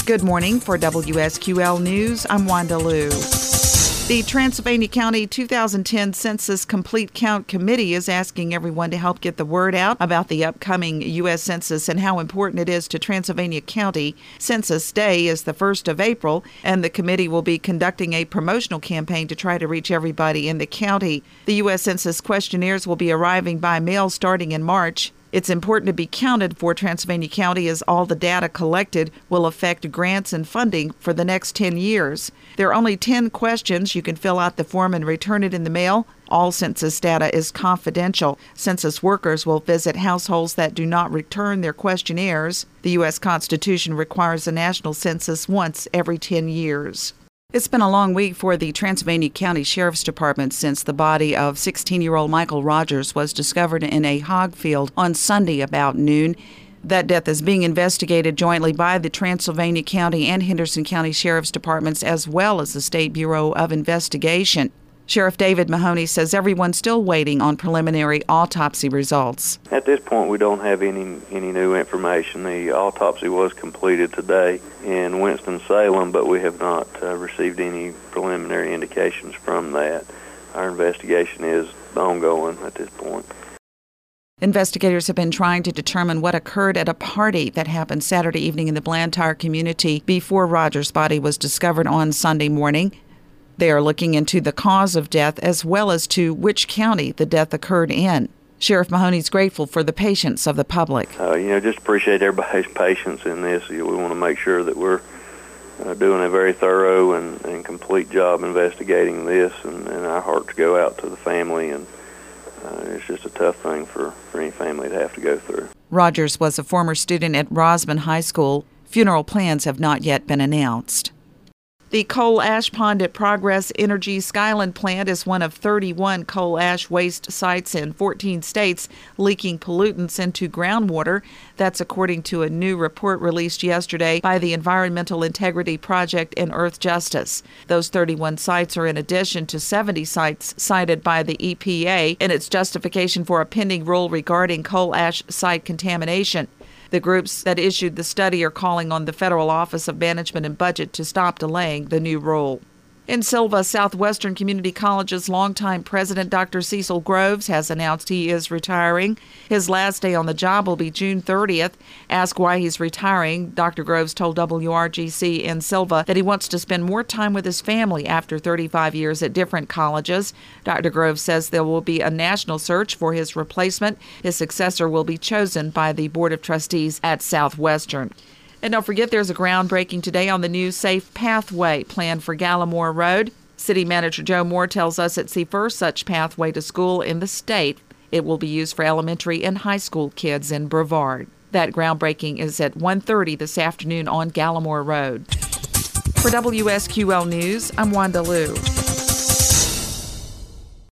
Good morning. For WSQL News, I'm Wanda Liu. The Transylvania County 2010 Census Complete Count Committee is asking everyone to help get the word out about the upcoming U.S. Census and how important it is to Transylvania County. Census Day is the 1st of April, and the committee will be conducting a promotional campaign to try to reach everybody in the county. The U.S. Census questionnaires will be arriving by mail starting in March. It's important to be counted for Transylvania County as all the data collected will affect grants and funding for the next 10 years. There are only 10 questions. You can fill out the form and return it in the mail. All census data is confidential. Census workers will visit households that do not return their questionnaires. The U.S. Constitution requires a national census once every 10 years. It's been a long week for the Transylvania County Sheriff's Department since the body of 16-year-old Michael Rogers was discovered in a hog field on Sunday about noon. That death is being investigated jointly by the Transylvania County and Henderson County Sheriff's Departments as well as the State Bureau of Investigation. Sheriff David Mahoney says everyone's still waiting on preliminary autopsy results. At this point, we don't have any new information. The autopsy was completed today in Winston-Salem, but we have not received any preliminary indications from that. Our investigation is ongoing at this point. Investigators have been trying to determine what occurred at a party that happened Saturday evening in the Blantyre community before Rogers' body was discovered on Sunday morning. They are looking into the cause of death as well as to which county the death occurred in. Sheriff Mahoney's grateful for the patience of the public. Just appreciate everybody's patience in this. We want to make sure that we're doing a very thorough and complete job investigating this, and our hearts go out to the family, and it's just a tough thing for any family to have to go through. Rogers was a former student at Rosman High School. Funeral plans have not yet been announced. The coal ash pond at Progress Energy Skyland plant is one of 31 coal ash waste sites in 14 states leaking pollutants into groundwater. That's according to a new report released yesterday by the Environmental Integrity Project and Earth Justice. Those 31 sites are in addition to 70 sites cited by the EPA in its justification for a pending rule regarding coal ash site contamination. The groups that issued the study are calling on the Federal Office of Management and Budget to stop delaying the new rule. In Sylva, Southwestern Community College's longtime president, Dr. Cecil Groves, has announced he is retiring. His last day on the job will be June 30th. Asked why he's retiring, Dr. Groves told WRGC in Sylva that he wants to spend more time with his family after 35 years at different colleges. Dr. Groves says there will be a national search for his replacement. His successor will be chosen by the Board of Trustees at Southwestern. And don't forget, there's a groundbreaking today on the new Safe Pathway planned for Gallimore Road. City Manager Joe Moore tells us it's the first such pathway to school in the state. It will be used for elementary and high school kids in Brevard. That groundbreaking is at 1:30 this afternoon on Gallimore Road. For WSQL News, I'm Wanda Liu.